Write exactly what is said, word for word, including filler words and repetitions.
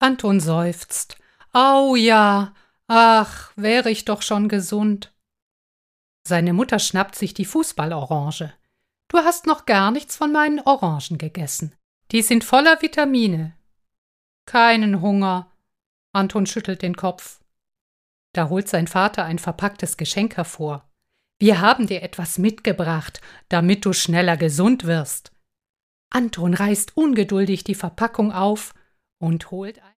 Anton seufzt. Au ja, ach, wäre ich doch schon gesund. Seine Mutter schnappt sich die Fußballorange. Du hast noch gar nichts von meinen Orangen gegessen. Die sind voller Vitamine. Keinen Hunger. Anton schüttelt den Kopf. Da holt sein Vater ein verpacktes Geschenk hervor. Wir haben dir etwas mitgebracht, damit du schneller gesund wirst. Anton reißt ungeduldig die Verpackung auf und holt ein